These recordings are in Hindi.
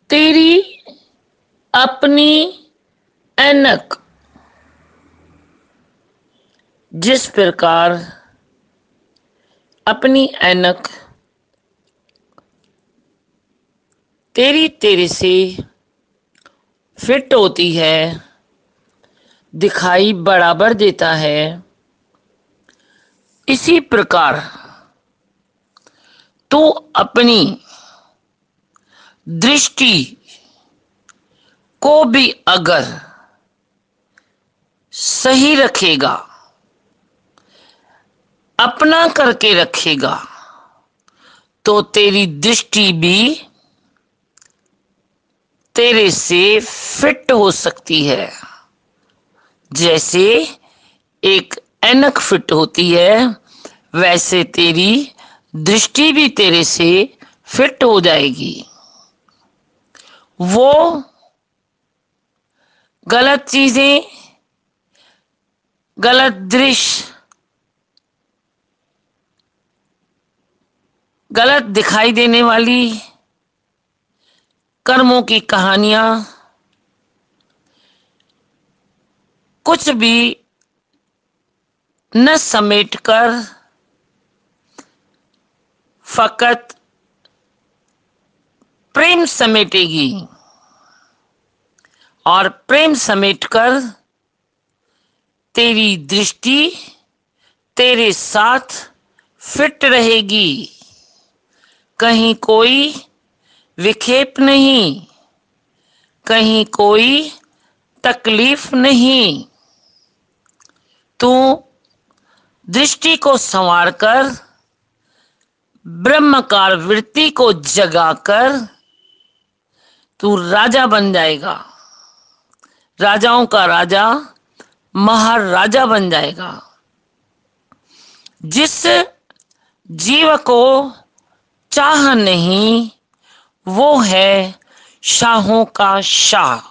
तेरी अपनी ऐनक जिस प्रकार अपनी ऐनक तेरे से फिट होती है, दिखाई बराबर देता है, इसी प्रकार तू अपनी दृष्टि को भी अगर सही रखेगा, अपना करके रखेगा, तो तेरी दृष्टि भी तेरे से फिट हो सकती है। जैसे एक ऐनक फिट होती है, वैसे तेरी दृष्टि भी तेरे से फिट हो जाएगी। वो गलत चीजें, गलत दृश्य, गलत दिखाई देने वाली कर्मों की कहानियां कुछ भी न समेटकर फकत प्रेम समेटेगी, और प्रेम समेटकर तेरी दृष्टि तेरे साथ फिट रहेगी। कहीं कोई विक्षेप नहीं, कहीं कोई तकलीफ नहीं। तू दृष्टि को संवारकर, ब्रह्मकार वृत्ति को जगाकर तू राजा बन जाएगा। राजाओं का राजा, महाराजा बन जाएगा। जिस जीव को चाह नहीं, वो है शाहों का शाह।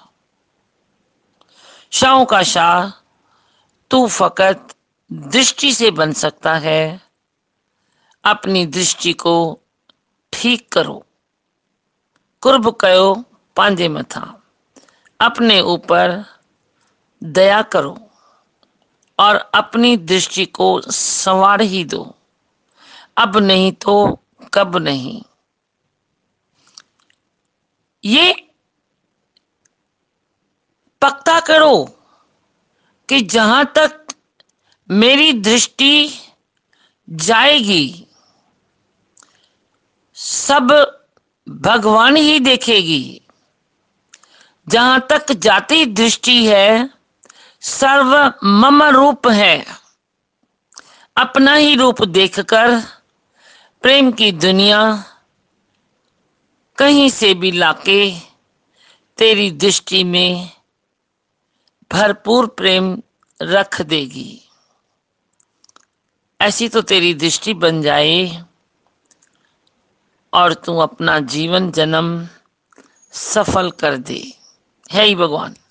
शाहों का शाह तू फकत दृष्टि से बन सकता है। अपनी दृष्टि को ठीक करो। कुर्ब कयो पांजे मथा। अपने ऊपर दया करो और अपनी दृष्टि को संवार ही दो। अब नहीं तो कब नहीं। ये पक्का करो कि जहां तक मेरी दृष्टि जाएगी, सब भगवान ही देखेगी। जहां तक जाती दृष्टि है, सर्व मम रूप है। अपना ही रूप देखकर प्रेम की दुनिया कहीं से भी लाके तेरी दृष्टि में भरपूर प्रेम रख देगी। ऐसी तो तेरी दृष्टि बन जाए और तू अपना जीवन जन्म सफल कर दे। है ही भगवान।